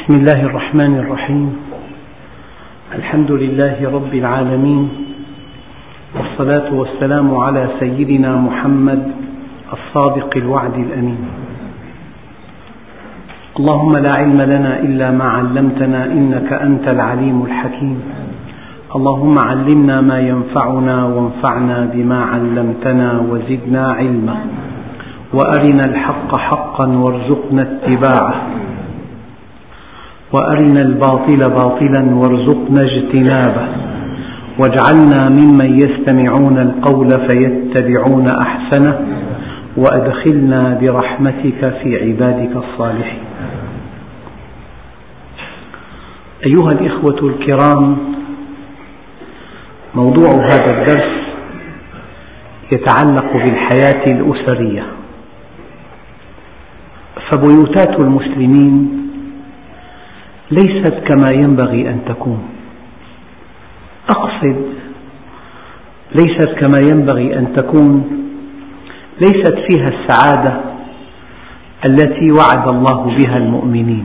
بسم الله الرحمن الرحيم. الحمد لله رب العالمين، والصلاة والسلام على سيدنا محمد الصادق الوعد الأمين. اللهم لا علم لنا إلا ما علمتنا إنك أنت العليم الحكيم. اللهم علمنا ما ينفعنا وانفعنا بما علمتنا وزدنا علما، وأرنا الحق حقا وارزقنا اتباعه، وأرنا الباطل باطلا وارزقنا اجتنابه، واجعلنا ممن يستمعون القول فيتبعون أحسنه، وأدخلنا برحمتك في عبادك الصالحين. أيها الإخوة الكرام، موضوع هذا الدرس يتعلق بالحياة الأسرية. فبيوتات المسلمين ليست كما ينبغي أن تكون. أقصد ليست كما ينبغي أن تكون، ليست فيها السعادة التي وعد الله بها المؤمنين،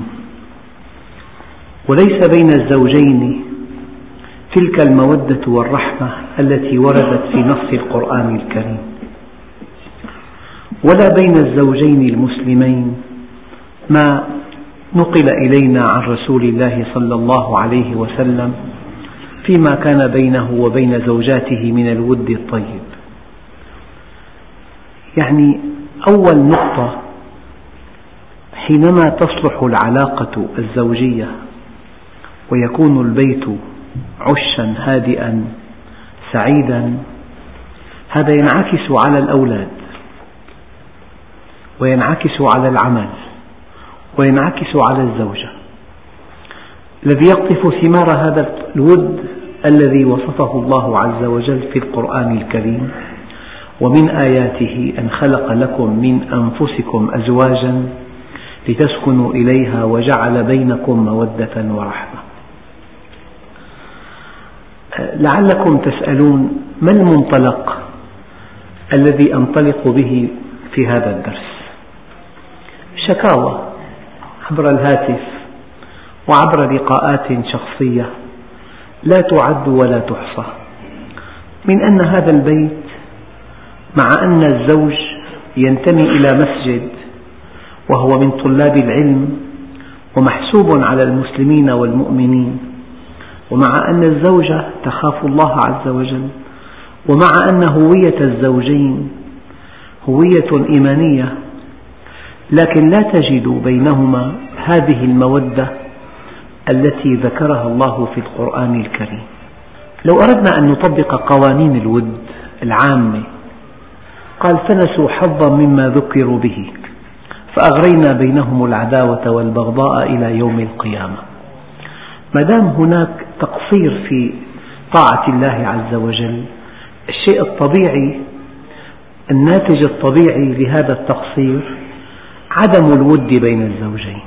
وليس بين الزوجين تلك المودة والرحمة التي وردت في نص القرآن الكريم، ولا بين الزوجين المسلمين ما نقل إلينا عن رسول الله صلى الله عليه وسلم فيما كان بينه وبين زوجاته من الود الطيب. يعني أول نقطة، حينما تصلح العلاقة الزوجية ويكون البيت عشا هادئا سعيدا، هذا ينعكس على الأولاد، وينعكس على العمل، وينعكس على الزوجة. الذي يقطف ثمار هذا الود الذي وصفه الله عز وجل في القرآن الكريم: ومن آياته أن خلق لكم من أنفسكم أزواجا لتسكنوا إليها وجعل بينكم مودة ورحمة. لعلكم تسألون: ما المنطلق الذي أنطلق به في هذا الدرس؟ شكاوى عبر الهاتف وعبر لقاءات شخصية لا تعد ولا تحصى، من أن هذا البيت، مع أن الزوج ينتمي إلى مسجد وهو من طلاب العلم ومحسوب على المسلمين والمؤمنين، ومع أن الزوجة تخاف الله عز وجل، ومع أن هوية الزوجين هوية إيمانية، لكن لا تجد بينهما هذه المودة التي ذكرها الله في القرآن الكريم. لو أردنا أن نطبق قوانين الود العامة، قال: فنسوا حظا مما ذكروا به فأغرينا بينهم العداوة والبغضاء إلى يوم القيامة. ما دام هناك تقصير في طاعة الله عز وجل، الشيء الطبيعي، الناتج الطبيعي لهذا التقصير عدم الود بين الزوجين.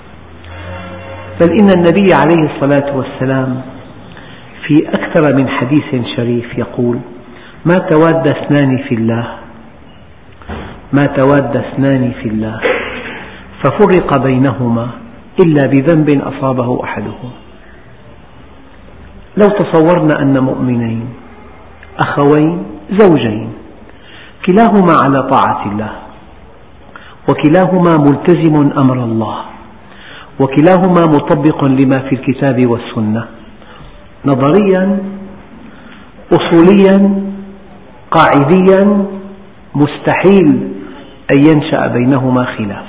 بل إن النبي عليه الصلاة والسلام في أكثر من حديث شريف يقول: ما تواد اثنان في الله ففرق بينهما إلا بذنب أصابه أحدهما. لو تصورنا أن مؤمنين أخوين زوجين كلاهما على طاعة الله، وكلاهما ملتزم أمر الله، وكلاهما مطبق لما في الكتاب والسنة، نظريا أصوليا قاعديا مستحيل أن ينشأ بينهما خلاف،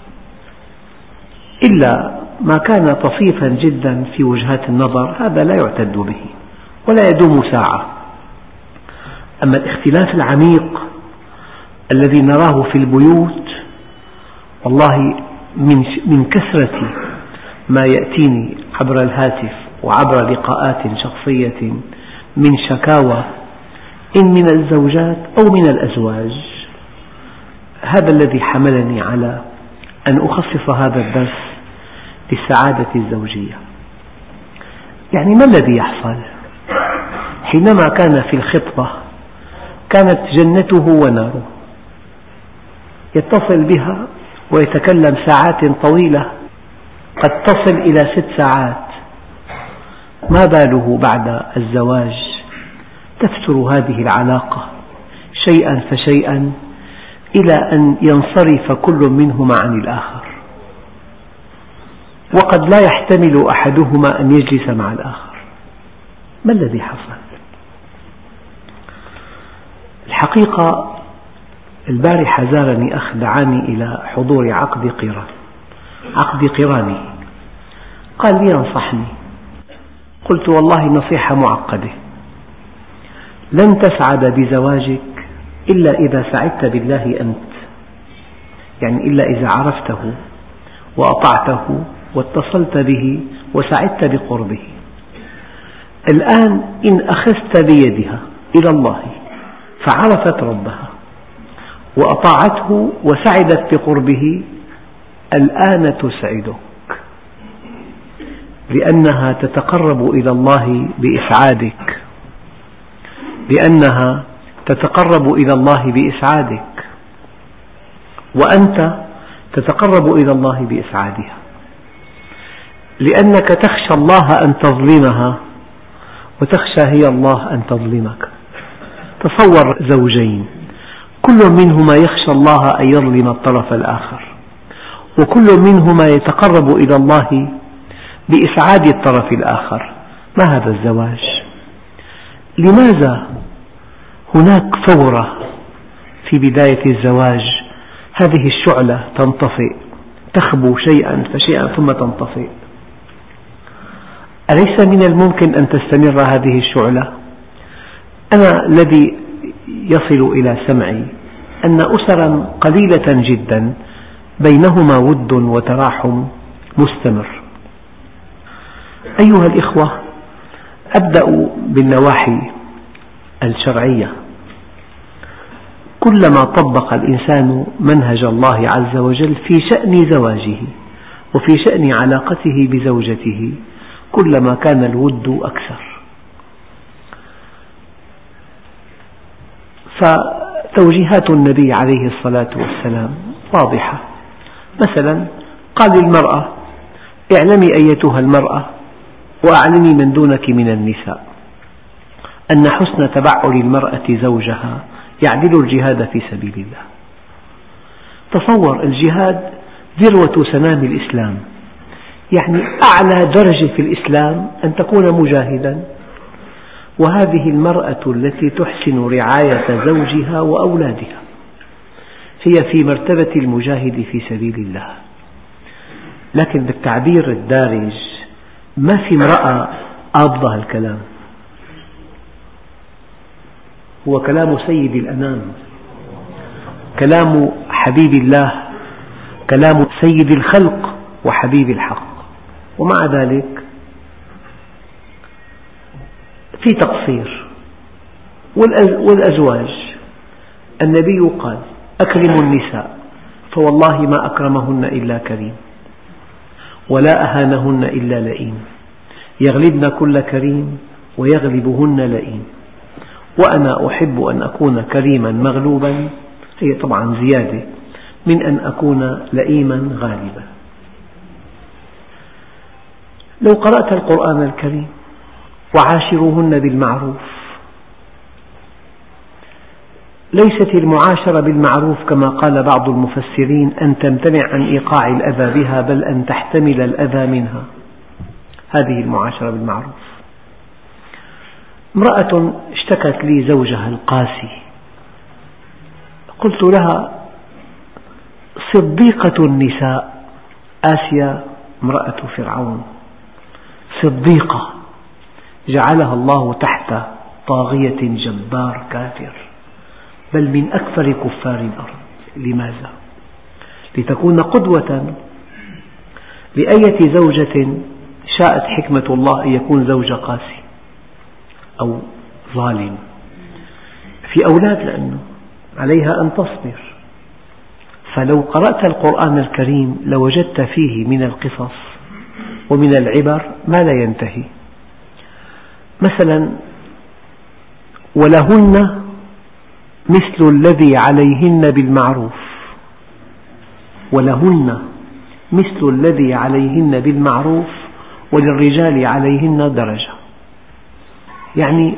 إلا ما كان طفيفا جدا في وجهات النظر، هذا لا يعتد به ولا يدوم ساعة. أما الاختلاف العميق الذي نراه في البيوت، والله من كثرة ما يأتيني عبر الهاتف وعبر لقاءات شخصية من شكاوى إن من الزوجات أو من الأزواج، هذا الذي حملني على أن أخصص هذا الدرس للسعادة الزوجية. يعني ما الذي يحصل حينما كان في الخطبة كانت جنته وناره، يتصل بها ويتكلم ساعات طويلة قد تصل إلى 6 ساعات، ما باله بعد الزواج تفتر هذه العلاقة شيئا فشيئا إلى أن ينصرف كل منهما عن الآخر، وقد لا يحتمل أحدهما أن يجلس مع الآخر. ما الذي حصل؟ الحقيقة البارحة زارني أخ دعاني إلى حضور عقد قراني، قال لي انصحني. قلت والله نصيحة معقدة، لن تسعد بزواجك إلا إذا سعدت بالله أنت، يعني إلا إذا عرفته وأطعته واتصلت به وسعدت بقربه. الآن إن أخذت بيدها إلى الله فعرفت ربها وأطاعته وسعدت بقربه، الآن تسعدك، لأنها تتقرب إلى الله بإسعادك، وأنت تتقرب إلى الله بإسعادها، لأنك تخشى الله أن تظلمها وتخشى هي الله أن تظلمك. تصور زوجين كل منهما يخشى الله أن يظلم الطرف الآخر، وكل منهما يتقرب إلى الله بإسعاد الطرف الآخر. ما هذا الزواج؟ لماذا هناك فورة في بداية الزواج؟ هذه الشعلة تنطفئ، تخبو شيئا فشيئا ثم تنطفئ. أليس من الممكن أن تستمر هذه الشعلة؟ أنا الذي يصل إلى سمعي أن أسرا قليلة جدا بينهما ود وتراحم مستمر. أيها الإخوة، أبدأ بالنواحي الشرعية. كلما طبق الإنسان منهج الله عز وجل في شأن زواجه وفي شأن علاقته بزوجته كلما كان الود أكثر. فتوجيهات النبي عليه الصلاة والسلام واضحة. مثلا قال للمرأة: اعلمي أيتها المرأة وأعلمي من دونك من النساء أن حسن تبعل المرأة زوجها يعدل الجهاد في سبيل الله. تصور، الجهاد ذروة سنام الإسلام، يعني أعلى درجة في الإسلام أن تكون مجاهدا، وهذه المرأة التي تحسن رعاية زوجها وأولادها هي في مرتبة المجاهد في سبيل الله. لكن بالتعبير الدارج ما في امرأة قابضة الكلام، هو كلام سيد الأنام، كلام حبيب الله، كلام سيد الخلق وحبيب الحق. ومع ذلك في تقصير. والأزواج النبي قال: أكرموا النساء فوالله ما أكرمهن إلا كريم ولا أهانهن إلا لئيم، يغلبن كل كريم ويغلبهن لئيم، وأنا أحب أن أكون كريما مغلوبا، هي طبعا زيادة من أن أكون لئيما غالبا. لو قرأت القرآن الكريم: وعاشروهن بالمعروف، ليست المعاشرة بالمعروف كما قال بعض المفسرين أن تمتنع عن إيقاع الأذى بها، بل أن تحتمل الأذى منها، هذه المعاشرة بالمعروف. امرأة اشتكت لي زوجها القاسي، قلت لها: صديقة النساء آسيا امرأة فرعون، صديقة جعلها الله تحت طاغية جبار كافر، بل من أكثر كفار الأرض. لماذا؟ لتكون قدوة لأية زوجة شاءت حكمة الله أن يكون زوج قاسي أو ظالم. في أولاد لأنه عليها أن تصبر. فلو قرأت القرآن الكريم لوجدت فيه من القصص ومن العبر ما لا ينتهي. مثلا: ولهن مثل الذي عليهن بالمعروف، ولهن مثل الذي عليهن بالمعروف وللرجال عليهن درجة. يعني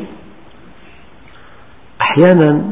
أحيانا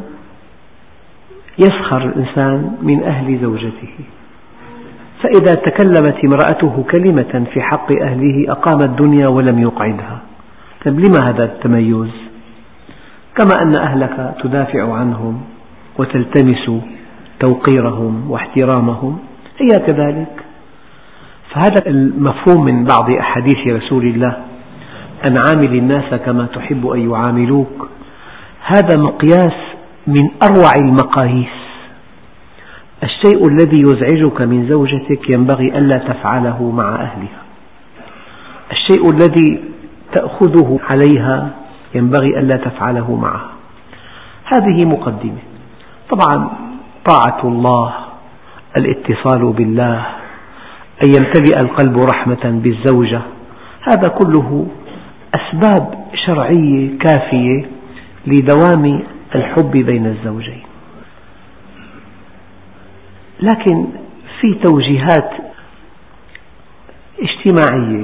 يسخر الإنسان من أهل زوجته، فإذا تكلمت امرأته كلمة في حق أهله أقام الدنيا ولم يقعدها. طيب لما هذا التميز؟ كما أن أهلك تدافع عنهم وتلتمس توقيرهم واحترامهم، هي كذلك. فهذا المفهوم من بعض أحاديث رسول الله: أن عامل الناس كما تحب أن يعاملوك، هذا مقياس من أروع المقاييس. الشيء الذي يزعجك من زوجتك ينبغي ألا تفعله مع أهلها، الشيء الذي تأخذه عليها ينبغي ألا تفعله معها. هذه مقدمة. طبعا طاعة الله، الاتصال بالله، أن يمتلئ القلب رحمة بالزوجة، هذا كله أسباب شرعية كافية لدوام الحب بين الزوجين. لكن في توجيهات اجتماعية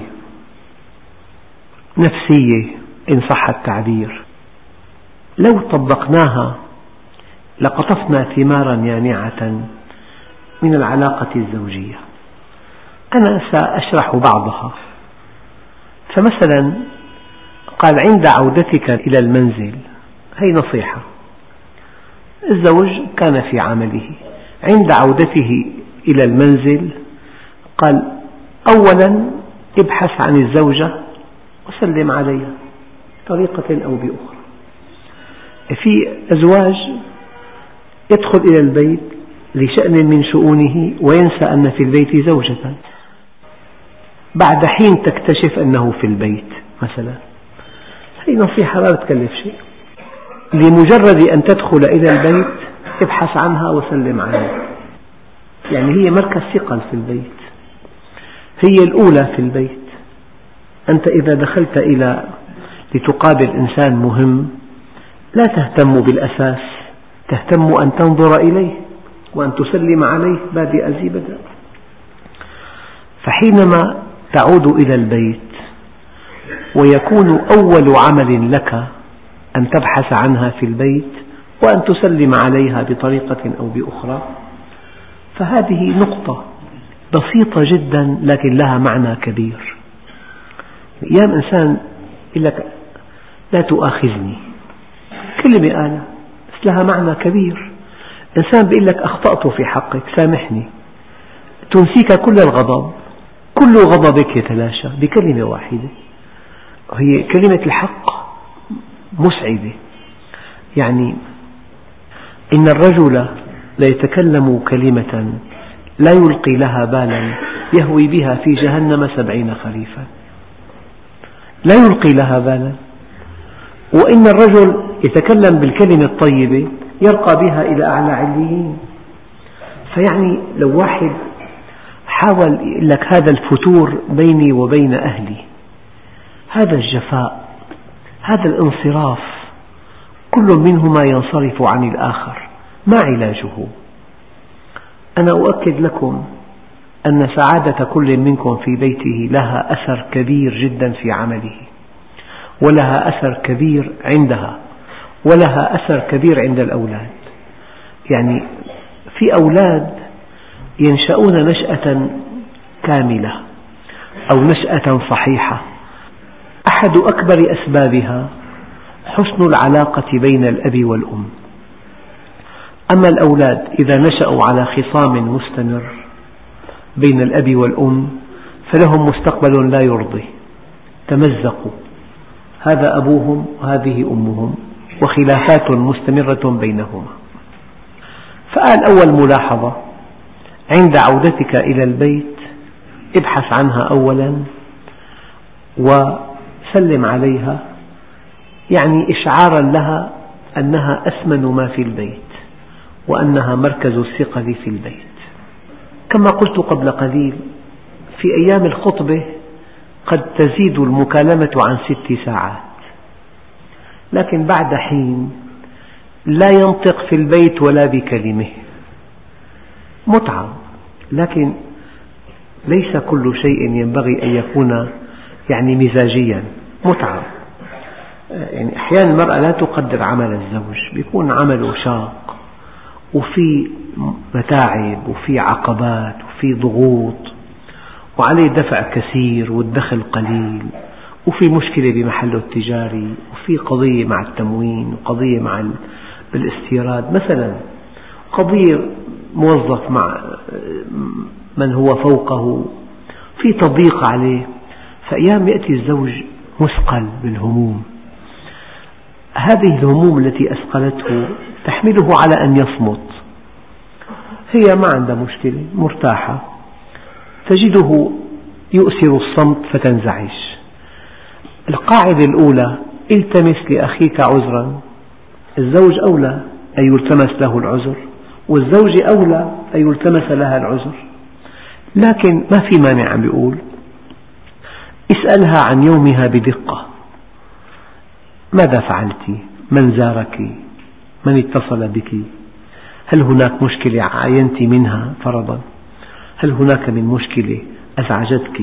نفسية إن صح التعبير، لو طبقناها لقطفنا ثمارا يانعة من العلاقة الزوجية. أنا سأشرح بعضها. فمثلا قال: عند عودتك إلى المنزل، هي نصيحة. الزوج كان في عمله، عند عودته إلى المنزل قال: أولا ابحث عن الزوجة وسلم عليها بطريقة أو بأخرى. في أزواج يدخل إلى البيت لشأن من شؤونه وينسى أن في البيت زوجة، بعد حين تكتشف أنه في البيت مثلا. هذه نصيحة لا تكلف شيء، لمجرد أن تدخل إلى البيت ابحث عنها وسلم عليها. يعني هي مركز ثقل في البيت، هي الأولى في البيت. أنت إذا دخلت لتقابل إنسان مهم لا تهتم بالأساس، تهتم أن تنظر إليه وأن تسلم عليه بادئ ذي بدء. فحينما تعود إلى البيت ويكون أول عمل لك أن تبحث عنها في البيت وأن تسلم عليها بطريقة أو بأخرى، فهذه نقطة بسيطة جدا لكن لها معنى كبير. أيام إنسان يقول لك لا تؤاخذني، كلمة قالها بس لها معنى كبير. إنسان يقول لك أخطأت في حقك سامحني، تنسيك كل الغضب، كل غضبك يتلاشى بكلمة واحدة. هي كلمة الحق مسعدة. يعني إن الرجل ليتكلم كلمة لا يلقي لها بالا يهوي بها في جهنم 70 خريفا، لا يلقي لها بالا. وإن الرجل يتكلم بالكلمة الطيبة يرقى بها إلى أعلى عليين. فيعني لو واحد حاول يقول لك هذا الفتور بيني وبين أهلي، هذا الجفاء، هذا الانصراف، كل منهما ينصرف عن الآخر، ما علاجه؟ أنا أؤكد لكم أن سعادة كل منكم في بيته لها أثر كبير جدا في عمله، ولها أثر كبير عندها، ولها أثر كبير عند الأولاد. يعني في أولاد ينشأون نشأة كاملة أو نشأة صحيحة، أحد أكبر أسبابها حسن العلاقة بين الأب والأم. أما الأولاد إذا نشأوا على خصام مستمر بين الأب والأم فلهم مستقبل لا يرضي، تمزقوا، هذا أبوهم وهذه أمهم، وخلافات مستمرة بينهما. فقال أول ملاحظة: عند عودتك إلى البيت ابحث عنها أولا وسلم عليها، يعني إشعارا لها أنها أثمن ما في البيت وأنها مركز الثقل في البيت. كما قلت قبل قليل، في أيام الخطبة قد تزيد المكالمة عن 6 ساعات، لكن بعد حين لا ينطق في البيت ولا بكلمة، متعب، لكن ليس كل شيء ينبغي أن يكون مزاجيا متعة. أحيانا المرأة لا تقدر عمل الزوج، يكون عمله شاق وفي متاعب وفي عقبات وفي ضغوط وعليه دفع كثير والدخل قليل وفي مشكلة بمحله التجاري وفي قضية مع التموين وقضية مع الاستيراد مثلا، قضية موظف مع من هو فوقه، في تضييق عليه، فأيام يأتي الزوج مثقل بالهموم. هذه الهموم التي أثقلته تحمله على أن يصمت. هي ما عندها مشكلة، مرتاحة، تجده يؤثر الصمت فتنزعج. القاعدة الأولى: التمس لأخيك عذرا. الزوج أولى أن يلتمس له العذر، والزوجة أولى أن يلتمس لها العذر، لكن ما في مانع عم بيقول اسألها عن يومها بدقة. ماذا فعلت؟ من زارك؟ من اتصل بك؟ هل هناك مشكلة عاينت منها فرضا؟ هل هناك من مشكلة أزعجتك؟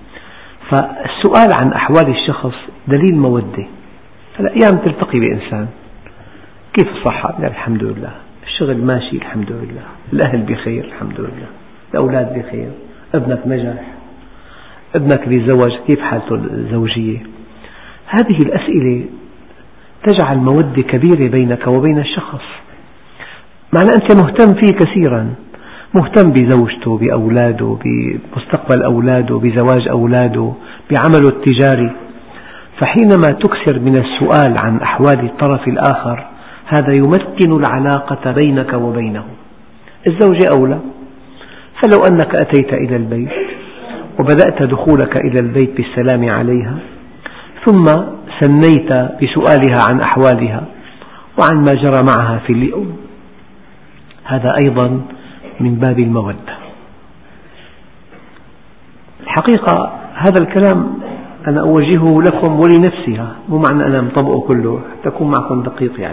فالسؤال عن أحوال الشخص دليل مودة. أيام تلتقي بإنسان، كيف الصحة؟ الحمد لله، الشغل ماشي الحمد لله، الأهل بخير الحمد لله، الأولاد بخير، ابنك نجح، ابنك بيتزوج، كيف حالته الزوجية؟ هذه الأسئلة تجعل مودة كبيرة بينك وبين الشخص، معنى أنت مهتم فيه كثيرا، مهتم بزوجته، بأولاده، بمستقبل أولاده، بزواج أولاده، بعمله التجاري. فحينما تكثر من السؤال عن أحوال الطرف الآخر هذا يمتن العلاقة بينك وبينه. الزوجة أولى، فلو أنك أتيت إلى البيت وبدأت دخولك إلى البيت بالسلام عليها، ثم ثنيت بسؤالها عن أحوالها وعن ما جرى معها في اليوم، هذا أيضا من باب المودة. الحقيقة هذا الكلام أنا أوجهه لكم ولنفسها، مو معنى أنا مطبقه كله حتى أكون معكم دقيق.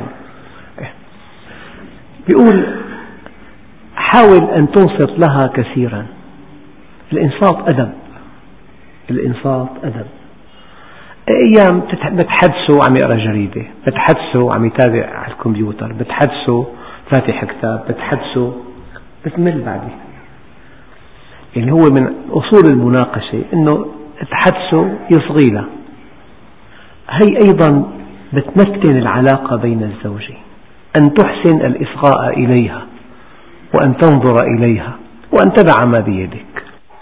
بيقول حاول أن تنصت لها كثيرا. الإنصات أدب، الإنصات أدب. أيام بتحدثه عم يقرأ جريدة، بتحدثه عم يتابع على الكمبيوتر، بتحدثه فاتح كتاب، بتحدثه بتمل بعدين. هو من أصول المناقشة أنه تحدثه يصغي له. هي أيضا بتمتن العلاقة بين الزوجين، أن تحسن الإصغاء إليها وأن تنظر إليها وأن تدع ما بيدك.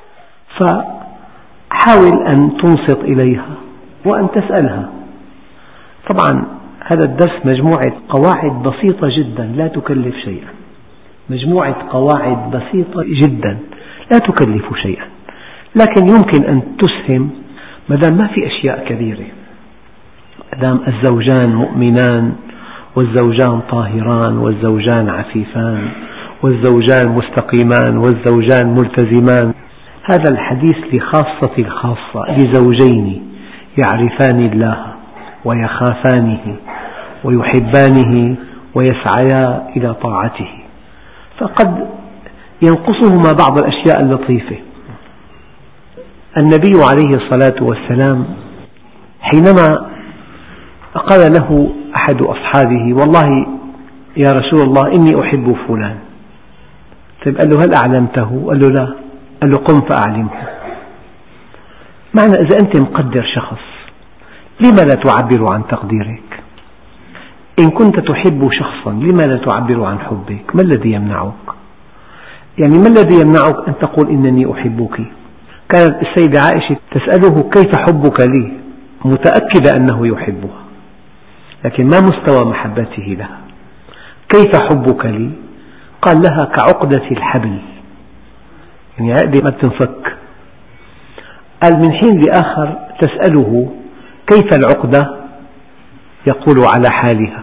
فحاول أن تنصت إليها وأن تسألها. طبعا هذا الدرس مجموعة قواعد بسيطة جدا لا تكلف شيئا، مجموعة قواعد بسيطة جدا لا تكلف شيئا، لكن يمكن أن تسهم مادام ما في أشياء كبيرة، مادام الزوجان مؤمنان والزوجان طاهران والزوجان عفيفان والزوجان مستقيمان والزوجان ملتزمان. هذا الحديث لخاصة الخاصة، لزوجين يعرفان الله ويخافانه ويحبانه ويسعيا إلى طاعته، فقد ينقصهما بعض الأشياء اللطيفة. النبي عليه الصلاة والسلام حينما قال له أحد أصحابه: والله يا رسول الله إني أحب فلان. طيب قال له: هل أعلمته؟ قال له: لا. قال له: قم فأعلمه. معنى إذا أنت مقدر شخص لما لا تعبر عن تقديرك؟ إن كنت تحب شخصا لما لا تعبر عن حبك؟ ما الذي يمنعك؟ ما الذي يمنعك أن تقول إنني أحبك؟ كانت السيدة عائشة تسأله: كيف حبك لي؟ متأكدة أنه يحبها، لكن ما مستوى محبته لها. كيف حبك لي؟ قال لها: كعقدة الحبل، عقدة ما تنفك. قال: من حين لآخر تسأله: كيف العقدة؟ يقول: على حالها.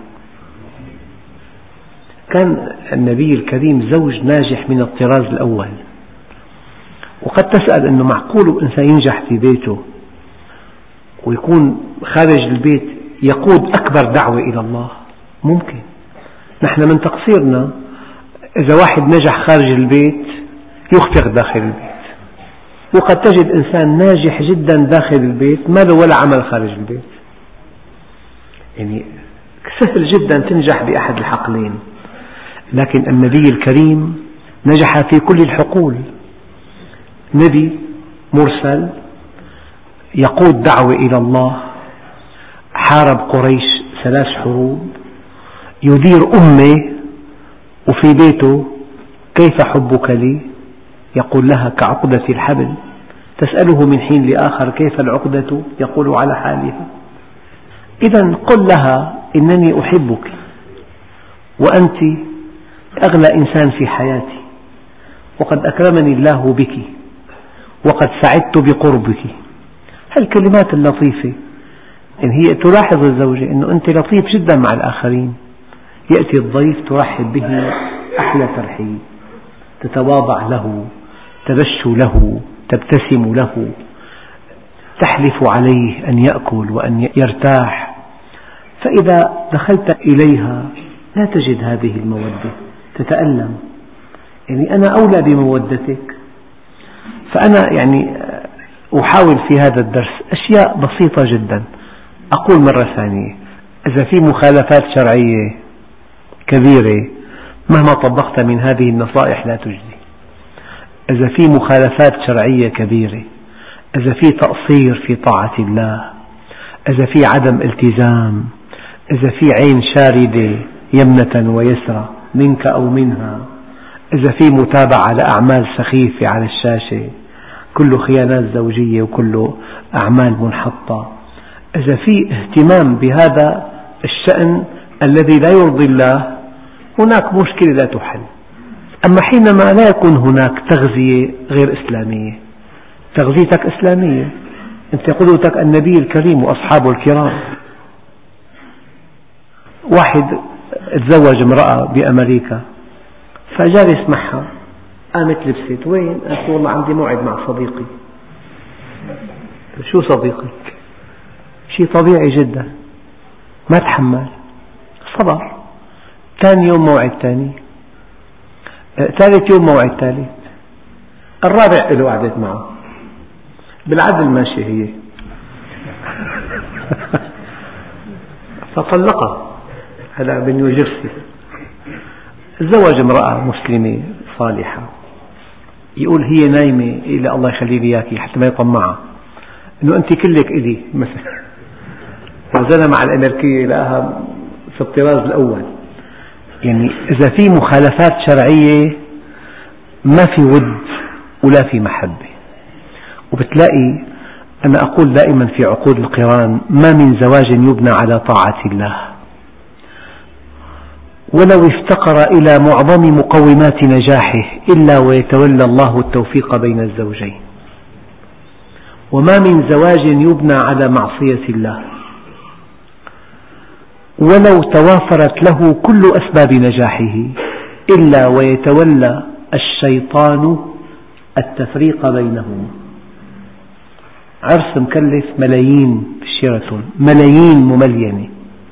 كان النبي الكريم زوج ناجح من الطراز الأول، وقد تسأل أنه معقول إنسان ينجح في بيته ويكون خارج البيت يقود أكبر دعوة إلى الله؟ ممكن. نحن من تقصيرنا إذا واحد نجح خارج البيت يخفق داخل البيت، وقد تجد إنسان ناجح جدا داخل البيت ما له ولا عمل خارج البيت. يعني سهل جدا تنجح بأحد الحقلين، لكن النبي الكريم نجح في كل الحقول. نبي مرسل يقود دعوة إلى الله، حارب قريش 3 حروب، يدير أمة، وفي بيته كيف حبك لي؟ يقول لها كعقدة الحبل، تسأله من حين لآخر كيف العقدة؟ يقول على حالها. إذا قل لها إنني أحبك وأنت أغلى إنسان في حياتي، وقد أكرمني الله بك، وقد سعدت بقربك. هالكلمات اللطيفة إن هي تلاحظ الزوجة أنه أنت لطيف جدا مع الآخرين. يأتي الضيف ترحب به أحلى ترحيب، تتواضع له، تبش له، تبتسم له، تحلف عليه أن يأكل وأن يرتاح. فإذا دخلت إليها لا تجد هذه المودة، تتألم. يعني أنا أولى بمودتك. فأنا أحاول في هذا الدرس أشياء بسيطة جدا. أقول مرة ثانية، إذا في مخالفات شرعية كبيرة مهما طبقت من هذه النصائح لا تجدي. إذا في مخالفات شرعية كبيرة، إذا في تقصير في طاعة الله، إذا في عدم التزام، إذا في عين شاردة يمنة ويسرى منك أو منها، إذا في متابعة لأعمال سخيفة على الشاشة، كله خيانات زوجية وكله أعمال منحطة، إذا في اهتمام بهذا الشأن الذي لا يرضي الله، هناك مشكلة لا تحل. أما حينما لا يكون هناك تغذية غير إسلامية، تغذيتك إسلامية، أنت قدوتك النبي الكريم وأصحابه الكرام. واحد تزوج امرأة بأمريكا فجالس معها، قامت لبست، وين؟ قالت والله عندي موعد مع صديقي. شو صديقك؟ شيء طبيعي جدا، ما تحمل، صبر. ثاني يوم موعد ثاني، ثالث يوم موعد ثالث، الرابع له قعدت معه، بالعدل ماشية هي. فطلقها هذا بنيوجيرسي. تزوج امرأة مسلمة صالحة، يقول هي نايمة إلى الله يخلي لي إياكي حتى ما يطمعها إنه أنت كلك إلي مثلا. وزنى مع الأمريكية لقاها في الطراز الأول. يعني إذا في مخالفات شرعية ما في ود ولا في محبة. وبتلاقي أنا أقول دائما في عقود القران ما من زواج يبنى على طاعة الله ولو افتقر إلى معظم مقومات نجاحه إلا ويتولى الله التوفيق بين الزوجين، وما من زواج يبنى على معصية الله ولو توافرت له كل أسباب نجاحه إلا ويتولى الشيطان التفريق بينهما. عرس مكلف ملايين بشيراتون، ملايين مملينة،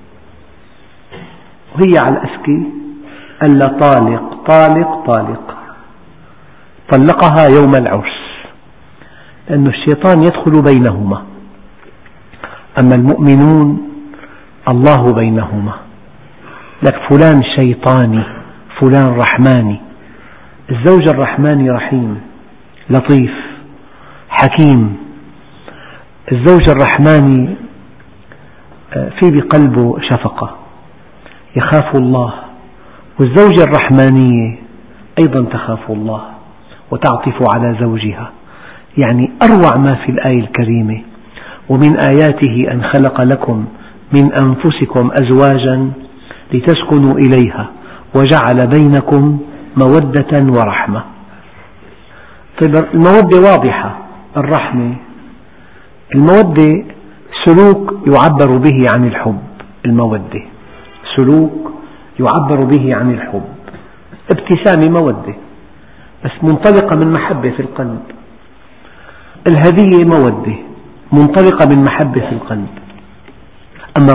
وهي على الأسكي ألا طالق طالق طالق، طلقها يوم العرس لأن الشيطان يدخل بينهما. أما المؤمنون الله بينهما، لك فلان شيطاني فلان رحماني. الزوج الرحماني رحيم لطيف حكيم. الزوج الرحماني في بقلبه شفقة يخاف الله، والزوجة الرحمانية أيضا تخاف الله وتعطف على زوجها. يعني أروع ما في الآية الكريمة: ومن آياته أن خلق لكم من أنفسكم أزواجا لتسكنوا إليها وجعل بينكم مودة ورحمة. طيب المودة واضحة، الرحمة، المودة سلوك يعبر به عن الحب. المودة سلوك يعبر به عن الحب، ابتسامة مودة بس منطلقة من محبة في القلب. الهدية مودة منطلقة من محبة في القلب. أما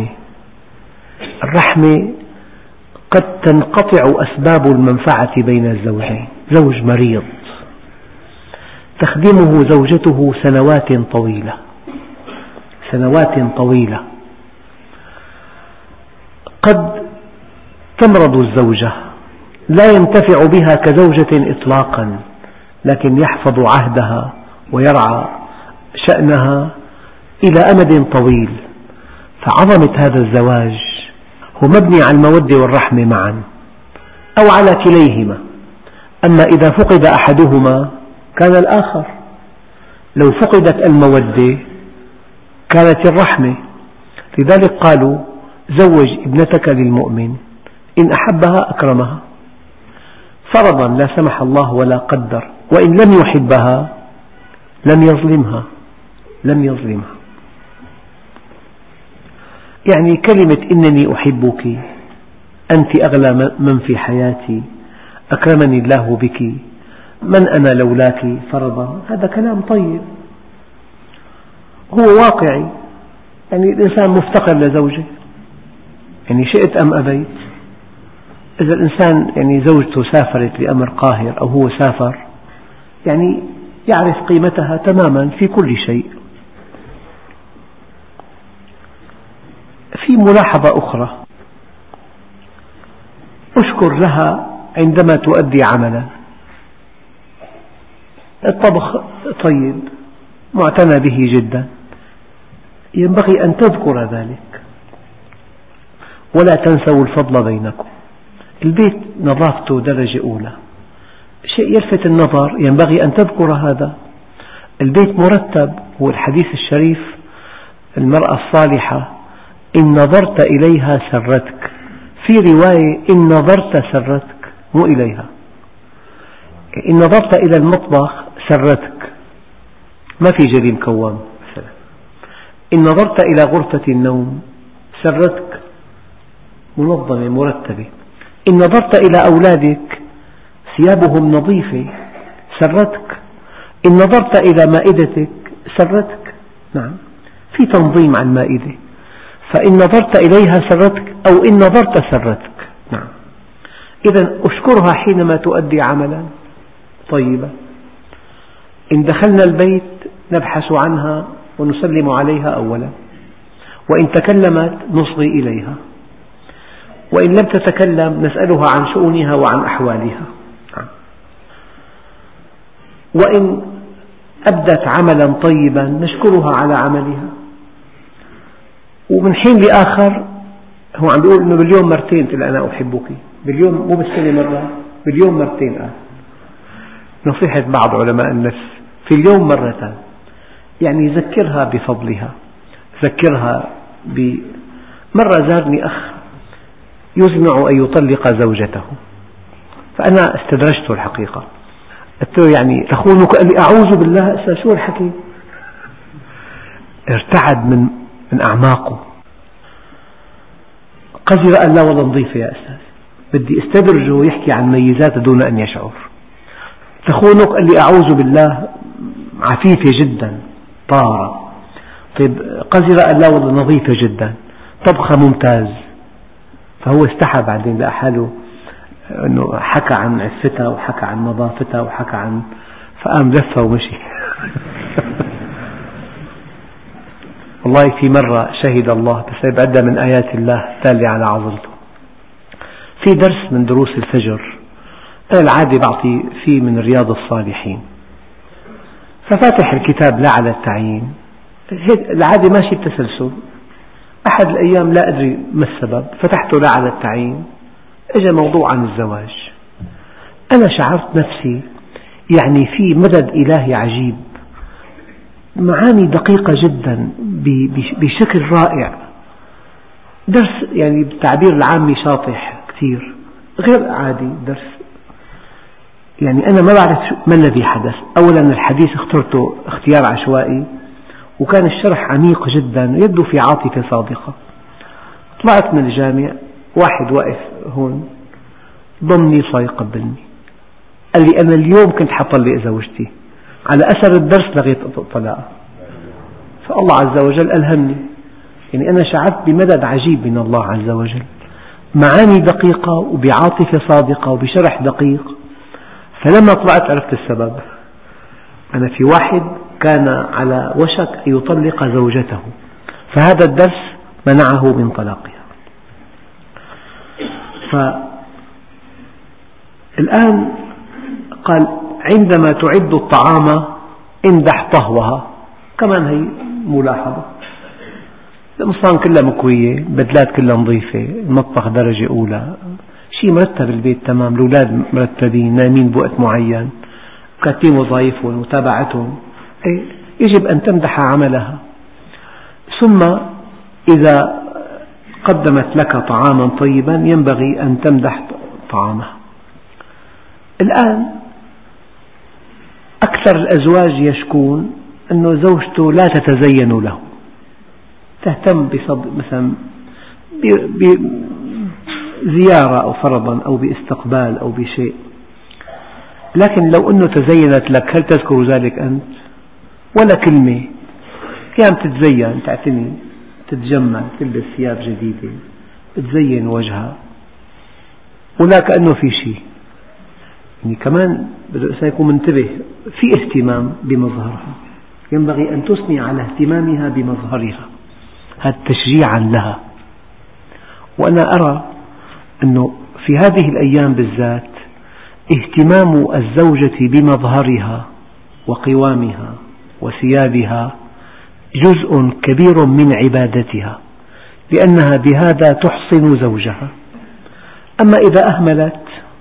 الرحمة قد تنقطع أسباب المنفعة بين الزوجين. زوج مريض تخدمه زوجته سنوات طويلة، سنوات طويلة. قد تمرض الزوجة، لا ينتفع بها كزوجة إطلاقا، لكن يحفظ عهدها ويرعى شأنها إلى أمد طويل. فعظمة هذا الزواج هو مبني على المودة والرحمة معا، أو على كليهما. أما إذا فقد أحدهما كان الآخر، لو فقدت المودة كانت الرحمة. لذلك قالوا: زوج ابنتك للمؤمن إن أحبها أكرمها، فرضا لا سمح الله ولا قدر، وإن لم يحبها لم يظلمها. يعني كلمة إنني أحبك، أنت أغلى من في حياتي، أكرمني الله بك، من أنا لولاك فرضا، هذا كلام طيب، هو واقعي. يعني الإنسان مفتقر لزوجه، يعني شئت أم أبيت. إذا الإنسان يعني زوجته سافرت لأمر قاهر أو هو سافر، يعني يعرف قيمتها تماما في كل شيء. في ملاحظة أخرى: أشكر لها عندما تؤدي عملا. الطبخ طيب، معتنى به جدا، ينبغي أن تذكر ذلك. ولا تنسوا الفضل بينكم. البيت نظافته درجة أولى، شيء يلفت النظر، ينبغي أن تذكر هذا. البيت مرتب، هو الحديث الشريف: المرأة الصالحة إن نظرت إليها سرتك، في رواية إن نظرت سرتك، مو إليها. إن نظرت إلى المطبخ سرتك، ما في جريم كوام مثلا. إن نظرت إلى غرفة النوم سرتك، منظمة مرتبة. إن نظرت إلى أولادك ثيابهم نظيفة سرتك. إن نظرت إلى مائدتك سرتك. نعم، في تنظيم على المائدة. فإن نظرت إليها سرتك، أو إن نظرت سرتك. نعم. إذا أشكرها حينما تؤدي عملا طيبا. إن دخلنا البيت نبحث عنها ونسلم عليها أولا، وإن تكلمت نصغي إليها، وإن لم تتكلم نسألها عن شؤونها وعن أحوالها. وإن أبدت عملا طيبا نشكرها على عملها. ومن حين لآخر هو عم بيقول إنه باليوم مرتين تقول أنا أحبك، باليوم مو بالسنة مرة، باليوم مرتين. نصيحة بعض علماء النفس: في اليوم مرة، يعني ذكرها بفضلها، ذكرها مرة زارني أخ يزمع أن يطلق زوجته، فأنا استدرجته الحقيقة، قلت له: يعني تخونك؟ قال لي: أعوذ بالله، شو الحكي؟ ارتعد من أعماقه. قذر قال: لا والله نظيفة يا أستاذ. بدي استدرجه يحكي عن ميزاتها دون أن يشعر. تخونك؟ قال لي: أعوذ بالله، عفيفة جدا، طاهرة. طيب قذر؟ قال: لا والله نظيفة جدا، طبخة ممتاز. فهو استحى بعدين، لقى حاله أنه حكى عن عفتها وحكى عن نظافتها وحكى عن، فقام لفها ومشي. والله في مرة شهد الله، بس بعدها من آيات الله تالي على عظمته. في درس من دروس الفجر، أنا العادة بعطي فيه من رياض الصالحين، ففاتح الكتاب لا على التعيين، العادة ماشي بتسلسل. أحد الأيام لا أدري ما السبب فتحته لا على التعيين، أجا موضوع عن الزواج. أنا شعرت نفسي يعني في مدد إلهي عجيب، معاني دقيقة جدا بشكل رائع. درس يعني بالتعبير العامي شاطح كثير، غير عادي درس. يعني أنا ما بعرف ما الذي حدث. أولا الحديث اخترته اختيار عشوائي، وكان الشرح عميق جدا، يبدو في عاطفة صادقة. طلعت من الجامع، واحد واقف هون ضمني صار يقبلني، قال لي: أنا اليوم كنت حطلق زوجتي، على أثر الدرس لغيت طلاقها. فالله عز وجل ألهمني. يعني أنا شعرت بمدد عجيب من الله عز وجل، معاني دقيقة وبعاطفة صادقة وبشرح دقيق. فلما طلعت عرفت السبب. أنا في واحد كان على وشك أن يطلق زوجته، فهذا الدرس منعه من طلاقها. فالآن قال عندما تعد الطعام امدح طهوها، كمان هي ملاحظة. القمصان كلها مكوية، بدلات كلها نظيفة، المطبخ درجة أولى، شيء مرتب، البيت تمام، الأولاد مرتبين، نايمين بوقت معين، كاتبين وظائفهم وتابعتهم، يجب أن تمدح عملها. ثم إذا قدمت لك طعاما طيبا ينبغي أن تمدح طعامها. الآن أكثر الأزواج يشكون أن زوجته لا تتزين له، تهتم مثلا بزيارة أو فرضا أو باستقبال أو بشيء، لكن لو أنه تزينت لك هل تذكر ذلك أنت؟ ولا كلمة. كانت تتزين، تعتني، تتجمل، تلبس ثياب جديدة، تزين وجهها، ولا كأنه في شيء. يعني كمان بده الإنسان يكون منتبه، في اهتمام بمظهرها، ينبغي أن تثني على اهتمامها بمظهرها، هذا تشجيعا لها. وأنا أرى أنه في هذه الأيام بالذات اهتمام الزوجة بمظهرها وقوامها وثيابها جزء كبير من عبادتها، لأنها بهذا تحصن زوجها. أما إذا أهملت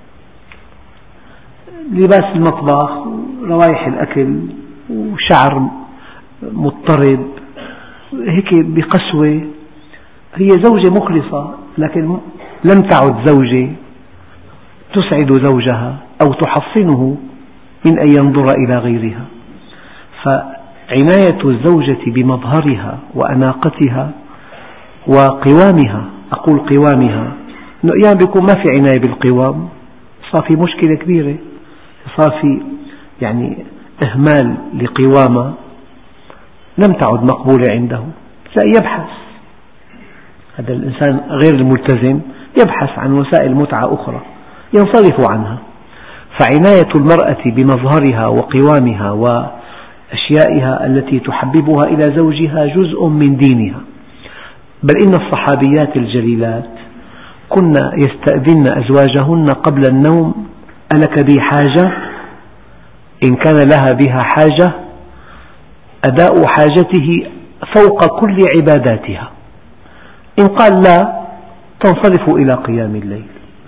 لباس المطبخ، روائح الأكل، وشعر مضطرب هيك بقسوة، هي زوجة مخلصة لكن لم تعد زوجة تسعد زوجها أو تحصنه من أن ينظر إلى غيرها. فعناية الزوجة بمظهرها وأناقتها وقوامها، أقول قوامها، إنه أحيانا بيكون ما في عناية بالقوام، صار في مشكلة كبيرة، صار في يعني إهمال لقوامة لم تعد مقبولة عنده. يبحث هذا الإنسان غير الملتزم، يبحث عن وسائل متعة أخرى ينصرف عنها. فعناية المرأة بمظهرها وقوامها وأشيائها التي تحببها إلى زوجها جزء من دينها. بل إن الصحابيات الجليلات كن يستأذن أزواجهن قبل النوم: ألك بي حاجة؟ إن كان لها بها حاجة أداء حاجته فوق كل عباداتها، إن قال لا تنصرف إلى قيام الليل.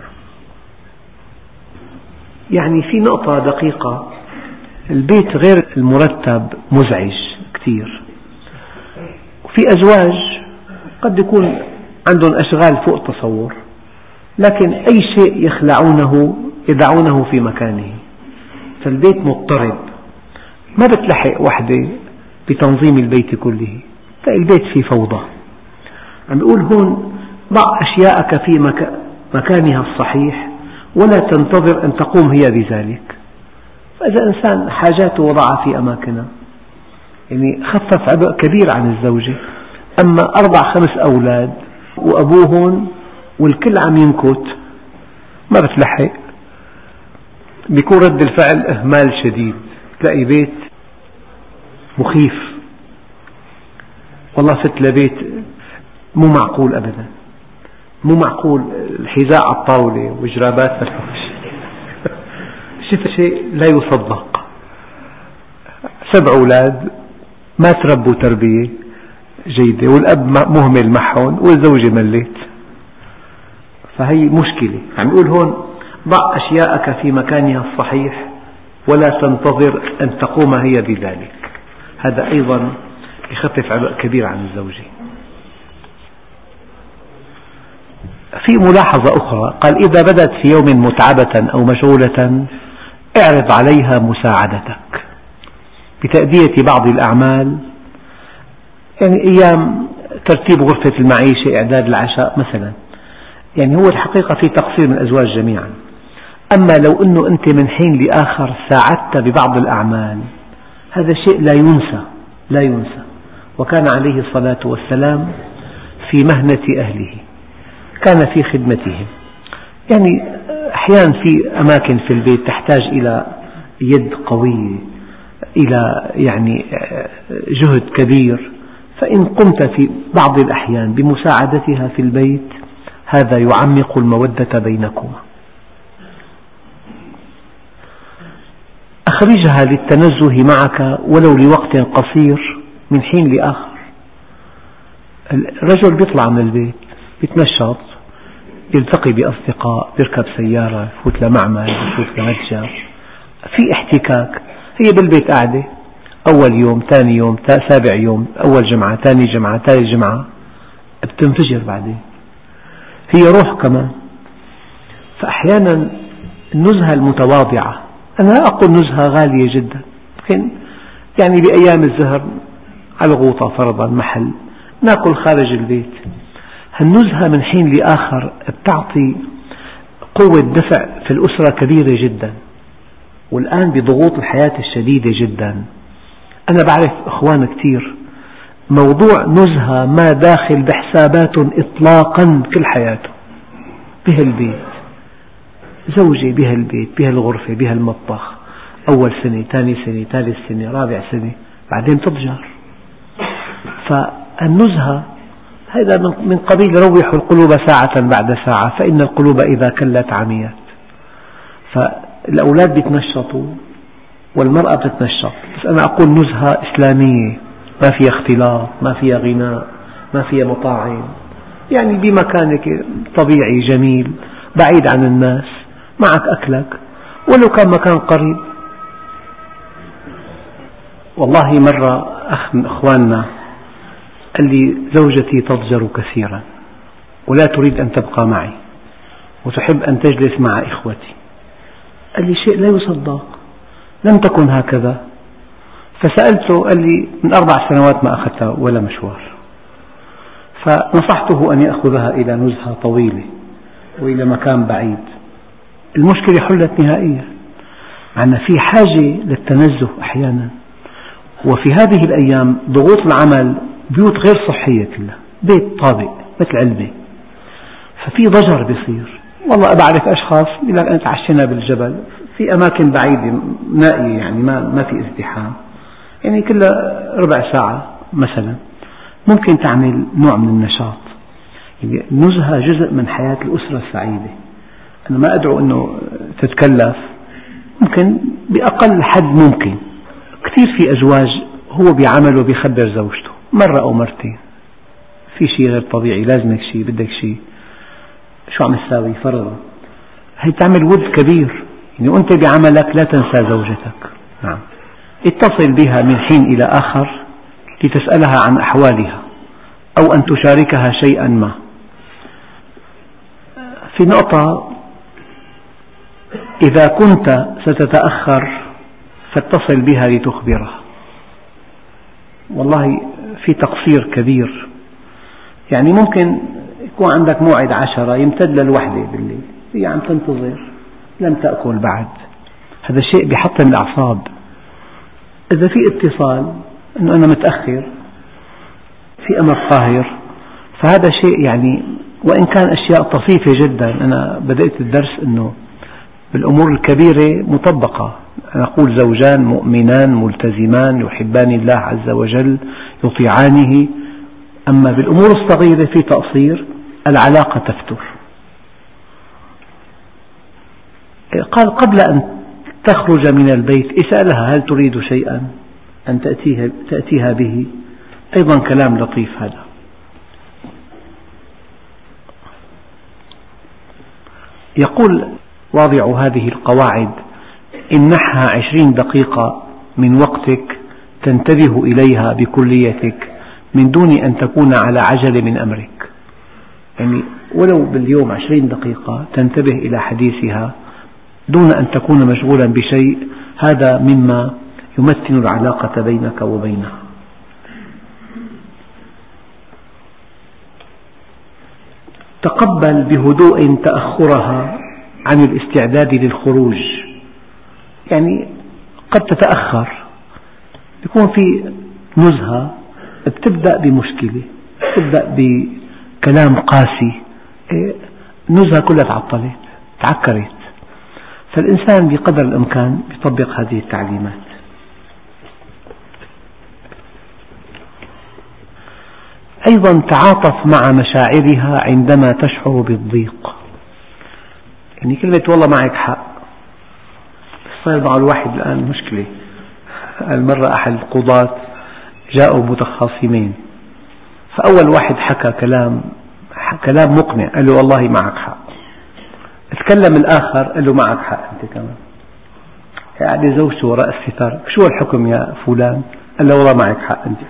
يعني في نقطة دقيقة، البيت غير المرتب مزعج كثير، وفي أزواج قد يكون عندهم أشغال فوق التصور، لكن أي شيء يدعونه في مكانه، فالبيت مضطرب، ما بتلحق وحدة بتنظيم البيت كله، البيت فيه فوضى. عم يقول هون: ضع أشياءك في مكانها الصحيح ولا تنتظر أن تقوم هي بذلك. فإذا إنسان حاجاته وضعها في أماكنها، يعني خفف عبء كبير عن الزوجة. أما 4-5 أولاد وأبوهم والكل عم ينكت، ما بتلحق، بيكون رد الفعل إهمال شديد، تلاقي بيت مخيف. والله فت لبيت مو معقول أبدا، مو معقول، الحذاء على الطاولة وجرابات بالحوش شفت شيء لا يصدق. 7 أولاد ما تربوا تربية جيدة، والأب مهمل معهم والزوجة ملت، فهي مشكلة. عم يقول هون: ضع أشياءك في مكانها الصحيح ولا تنتظر أن تقوم هي بذلك. هذا أيضا يخفف عبء كبير عن الزوجة. في ملاحظة أخرى، قال: إذا بدت في يوم متعبة أو مشغولة اعرض عليها مساعدتك بتأدية بعض الأعمال، يعني أيام ترتيب غرفة المعيشة، إعداد العشاء مثلا، يعني هو الحقيقة في تقصير من الأزواج جميعا. أما لو أنه أنت من حين لآخر ساعدت ببعض الأعمال، هذا شيء لا ينسى. وكان عليه الصلاة والسلام في مهنة أهله، كان في خدمتهم. يعني أحيانا في أماكن في البيت تحتاج إلى يد قوية، إلى يعني جهد كبير، فإن قمت في بعض الأحيان بمساعدتها في البيت هذا يعمق المودة بينكما. أخرجها للتنزه معك ولو لوقت قصير من حين لآخر. الرجل بيطلع من البيت يتنشط، يلتقي بأصدقاء، يركب سيارة، يفوت لمعمل، يفوت لمتجر، في احتكاك. هي بالبيت قاعدة أول يوم، ثاني يوم، سابع يوم، أول جمعة، ثاني جمعة، ثالث جمعة، بتنفجر بعدين، هي روح كمان. فأحيانا النزهة المتواضعة، أنا لا أقول نزهة غالية جدا، لكن يعني بأيام الزهر على الغوطة فرضا محل نأكل خارج البيت، هالنزهة من حين لآخر بتعطي قوة دفع في الأسرة كبيرة جدا. والآن بضغوط الحياة الشديدة جدا، أنا بعرف إخوان كثير موضوع نزهة ما داخل بحسابات إطلاقا كل حياته، بهالبيت زوجي، بهالبيت، بهالغرفة، بهالمطبخ، أول سنة، ثاني سنة، ثالث سنة، رابع سنة، بعدين تضجر. فالنزهة هذا من قبيل روحوا القلوب ساعة بعد ساعة فإن القلوب إذا كلت عميت. فالأولاد بيتنشطوا والمرأة بتتنشط، بس أنا أقول نزهة إسلامية ما فيها اختلاط، ما فيها غناء، ما فيها مطاعم، يعني بمكانك طبيعي جميل بعيد عن الناس، معك أكلك ولو كان مكان قريب. والله مرة أخ من إخواننا قال لي زوجتي تضجر كثيرا ولا تريد أن تبقى معي وتحب أن تجلس مع إخوتي. قال لي شيء لا يصدق، لم تكن هكذا. فسألته، قال لي من 4 سنوات ما أخذتها ولا مشوار. فنصحته أن يأخذها إلى نزهة طويلة وإلى مكان بعيد. المشكلة حلت نهائيا، عنا في حاجة للتنزه أحيانا. وفي هذه الأيام ضغوط العمل بيوت غير صحية كلها، بيت طابق مثل علبة، ففي ضجر بيصير. والله بعرف أشخاص يقول لك أنا تعشينا بالجبل في أماكن بعيدة نائية، يعني ما في ازدحام، يعني كل ربع ساعة مثلا ممكن تعمل نوع من النشاط. يعني النزهة جزء من حياة الأسرة السعيدة. أنا ما أدعو أنه تتكلف، ممكن بأقل حد ممكن. كثير في أزواج هو بعمله بيخبر زوجته مرة أو مرتين في شيء غير طبيعي، لازمك شيء، بدك شيء، شو عم تساوي فرضا، هي تعمل ود كبير. يعني وأنت بعملك لا تنسى زوجتك. نعم، اتصل بها من حين إلى آخر لتسألها عن أحوالها أو أن تشاركها شيئا ما. في نقطة، إذا كنت ستتأخر فاتصل بها لتخبرها. والله في تقصير كبير، يعني ممكن يكون عندك موعد 10 يمتد لل1 بالليل، هي عم تنتظر لم تأكل بعد، هذا شيء بيحطم الأعصاب. إذا في اتصال أنه أنا متأخر في أمر قاهر فهذا شيء يعني، وإن كان أشياء طفيفة جدا. أنا بدأت الدرس أنه بالأمور الكبيرة مطبقة، نقول زوجان مؤمنان ملتزمان يحبان الله عز وجل يطيعانه، أما بالأمور الصغيرة في تقصير العلاقة تفتر. قال قبل أن تخرج من البيت اسألها هل تريد شيئا أن تأتيها به، أيضا كلام لطيف هذا. يقول واضع هذه القواعد: امنحها 20 دقيقة من وقتك تنتبه إليها بكليتك من دون أن تكون على عجل من أمرك. يعني ولو باليوم 20 دقيقة تنتبه إلى حديثها دون أن تكون مشغولا بشيء، هذا مما يمتن العلاقة بينك وبينها. تقبل بهدوء تأخرها عن الاستعداد للخروج. يعني قد تتأخر، يكون في نزهة، بتبدأ بمشكلة، بتبدأ بكلام قاسي، النزهة كلها تعطلت، تعكرت. فالإنسان بقدر الإمكان يطبق هذه التعليمات. أيضا تعاطف مع مشاعرها عندما تشعر بالضيق. يعني كلمة والله معك حق صار مع الواحد الآن مشكلة. المرة أحد القضاة جاءوا متخاصمين، فأول واحد حكى كلام مقنع، قال له والله معك حق. تكلم الآخر قال له معك حق أنت كمان. قاعدة زوجته وراء الستار، شو الحكم يا فلان؟ قال له والله معك حق أنت.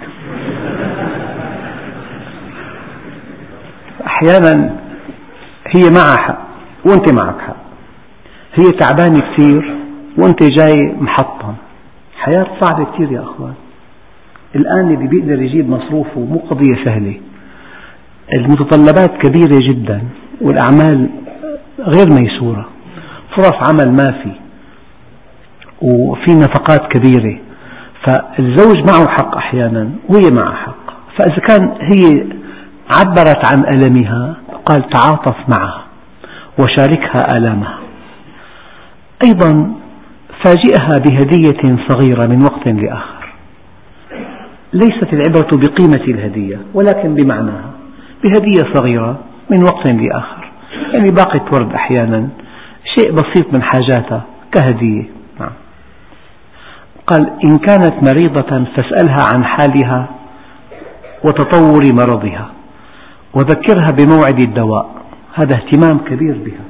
أحيانا هي معها حق وأنت معك حق، هي تعبانة كثير وأنت جاي محطم. حياة صعبة كثير يا أخوان. الآن اللي بيقدر يجيب مصروفه مو قضية سهلة، المتطلبات كبيرة جدا والأعمال غير ميسورة، فرص عمل ما في، وفي نفقات كبيرة. فالزوج معه حق أحيانا وهي معها حق، فإذا كان هي عبرت عن ألمها قال تعاطف معها وشاركها آلامها. أيضا فاجئها بهدية صغيرة من وقت لآخر، ليست العبرة بقيمة الهدية ولكن بمعناها، بهدية صغيرة من وقت لآخر، يعني باقة ورد أحيانا، شيء بسيط من حاجاتها كهدية. قال إن كانت مريضة فاسألها عن حالها وتطور مرضها وذكرها بموعد الدواء، هذا اهتمام كبير بها.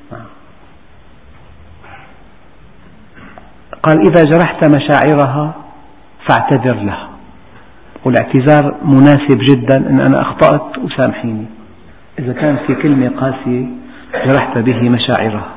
قال إذا جرحت مشاعرها فاعتذر لها، والاعتذار مناسب جدا، إن أنا أخطأت وسامحيني، إذا كان في كلمة قاسية جرحت به مشاعرها.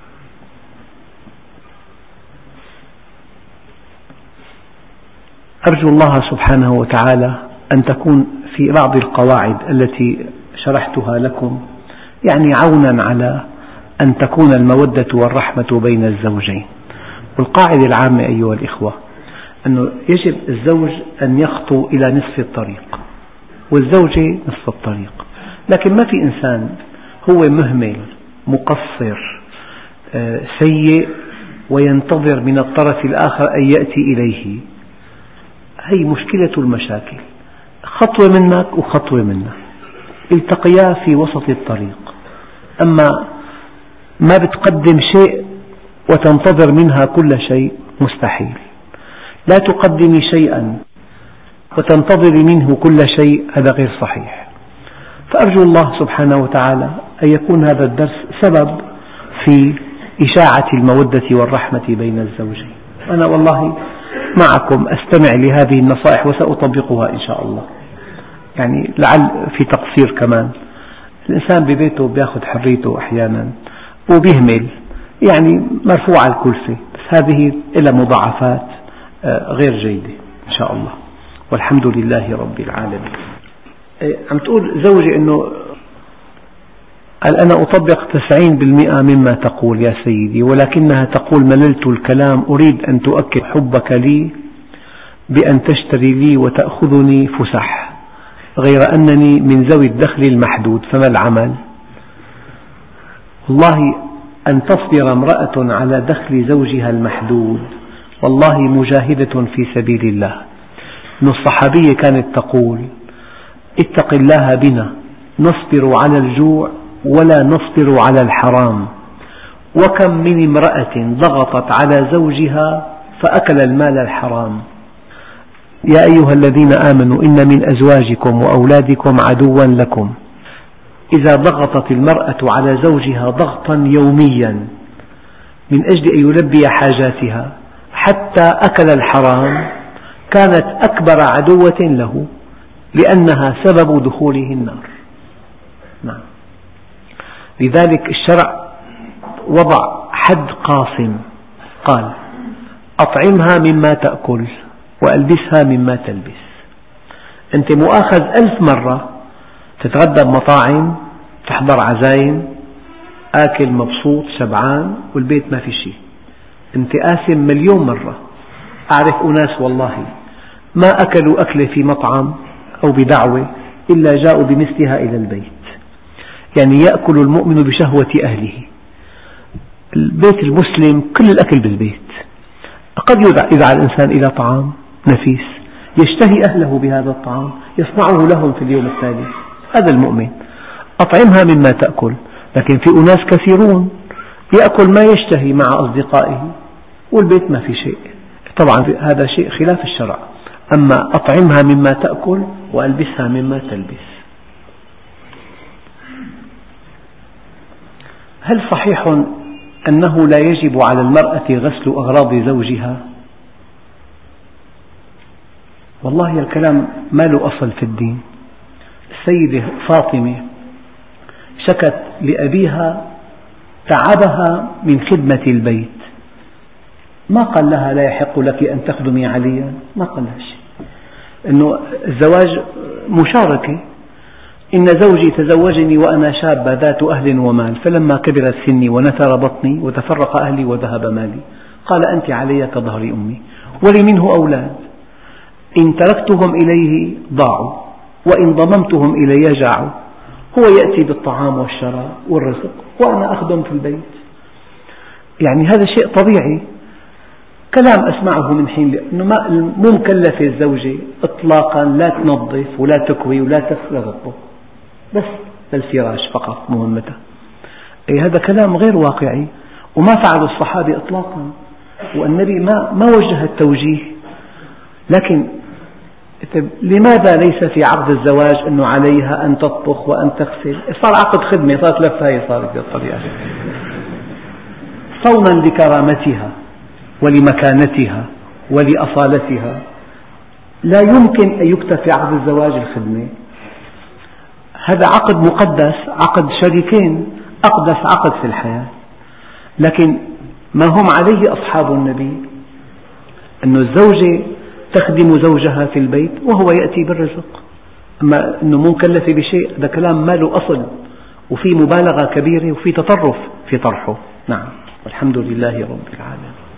أرجو الله سبحانه وتعالى أن تكون في بعض القواعد التي شرحتها لكم يعني عونا على أن تكون المودة والرحمة بين الزوجين. والقاعدة العامة أيها الإخوة أنه يجب الزوج أن يخطو إلى نصف الطريق والزوجة نصف الطريق، لكن ما في إنسان هو مهمل مقصر سيء وينتظر من الطرف الآخر أن يأتي إليه. هي مشكلة المشاكل، خطوة منك وخطوة منك، التقيا في وسط الطريق. أما ما بتقدم شيء وتنتظر منها كل شيء مستحيل. لا تقدمي شيئا وتنتظري منه كل شيء، هذا غير صحيح. فأرجو الله سبحانه وتعالى أن يكون هذا الدرس سبب في إشاعة المودة والرحمة بين الزوجين. أنا والله معكم أستمع لهذه النصائح وسأطبقها إن شاء الله. يعني لعل في تقصير كمان، الإنسان ببيته بيأخذ حريته أحيانا وبيهمل، يعني مرفوع الكلفة، بس هذه إلى مضاعفات غير جيدة إن شاء الله، والحمد لله رب العالمين. عم تقول زوجي أنه قال أنا أطبق 90% مما تقول يا سيدي، ولكنها تقول مللت الكلام، أريد أن تؤكد حبك لي بأن تشتري لي وتأخذني فسح، غير أنني من ذوي الدخل المحدود، فما العمل؟ والله أن تصبر امرأة على دخل زوجها المحدود والله مجاهدة في سبيل الله. إن الصحابية كانت تقول اتق الله بنا نصبر على الجوع ولا نصبر على الحرام، وكم من امرأة ضغطت على زوجها فأكل المال الحرام. يا أيها الذين آمنوا إن من أزواجكم وأولادكم عدوا لكم، إذا ضغطت المرأة على زوجها ضغطا يوميا من أجل أن يلبي حاجاتها حتى أكل الحرام، كانت أكبر عدوة له لأنها سبب دخوله النار. نعم. لذلك الشرع وضع حد قاصم، قال أطعمها مما تأكل وألبسها مما تلبس. أنت مؤاخذ 1000 مرة تتغدى بمطاعم، تحضر عزايم، آكل مبسوط شبعان والبيت ما في شيء. أنت آثم 1,000,000 مرة. أعرف أناس والله ما أكلوا أكلة في مطعم أو بدعوة إلا جاءوا بمثلها إلى البيت. يعني يأكل المؤمن بشهوة أهله. البيت المسلم كل الأكل بالبيت. قد يدعى الإنسان إلى طعام نفيس، يشتهي أهله بهذا الطعام يصنعه لهم في اليوم التالي. هذا المؤمن. أطعمها مما تأكل. لكن في أناس كثيرون يأكل ما يشتهي مع أصدقائه والبيت ما في شيء. طبعا هذا شيء خلاف الشرع. أما أطعمها مما تأكل وألبسها مما تلبس. هل صحيح أنه لا يجب على المرأة غسل أغراض زوجها؟ والله الكلام ما له أصل في الدين. السيدة فاطمة شكت لأبيها تعبها من خدمة البيت، ما قال لها لا يحق لك أن تخدمي عليا، ما قال لها شيء، إنه الزواج مشاركة. إن زوجي تزوجني وأنا شابة ذات أهل ومال، فلما كبرت سني ونثر بطني وتفرق أهلي وذهب مالي قال أنت علي كظهر أمي، ولي منه أولاد إن تركتهم إليه ضاعوا وإن ضممتهم إلي جاعوا، هو يأتي بالطعام والشراب والرزق وأنا أخدم في البيت. يعني هذا شيء طبيعي. كلام أسمعه من حين لأنه مو مكلفة الزوجة إطلاقا لا تنظف ولا تكوي ولا تغسل ولا تطبخ، بس للفراش فقط مهمتها. هذا كلام غير واقعي وما فعله الصحابة إطلاقا، والنبي ما وجه التوجيه. لكن لماذا ليس في عقد الزواج أنه عليها أن تطبخ وأن تغسل؟ صار عقد خدمة، صارت لفة، هي صارت بالطريقة صونا لكرامتها ولمكانتها ولأصالتها. لا يمكن أن يكتب في عقد الزواج الخدمة. هذا عقد مقدس، عقد شريكين، أقدس عقد في الحياة. لكن ما هم عليه أصحاب النبي أن الزوجة تخدم زوجها في البيت وهو يأتي بالرزق. أما أنه مو مكلفة بشيء، هذا كلام ما له أصل وفي مبالغة كبيرة وفي تطرف في طرحه. نعم، والحمد لله رب العالمين.